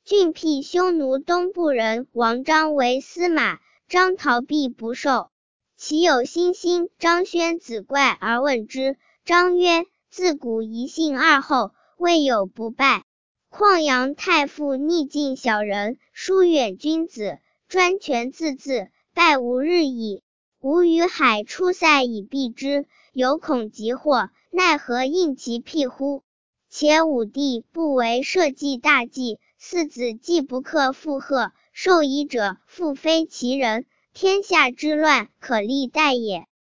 郡辟匈奴东部人王章为司马，章逃避不受。其有新兴张宣子怪而问之，章曰：自古一信二后，未有不败。况杨太傅逆境小人，疏远君子，专权自治，败无日矣。吾与海出塞以避之，有恐急祸，奈何应其辟乎？且武帝不为社稷大计，四子既不克附贺，受夷者复非其人，天下之乱可立代也。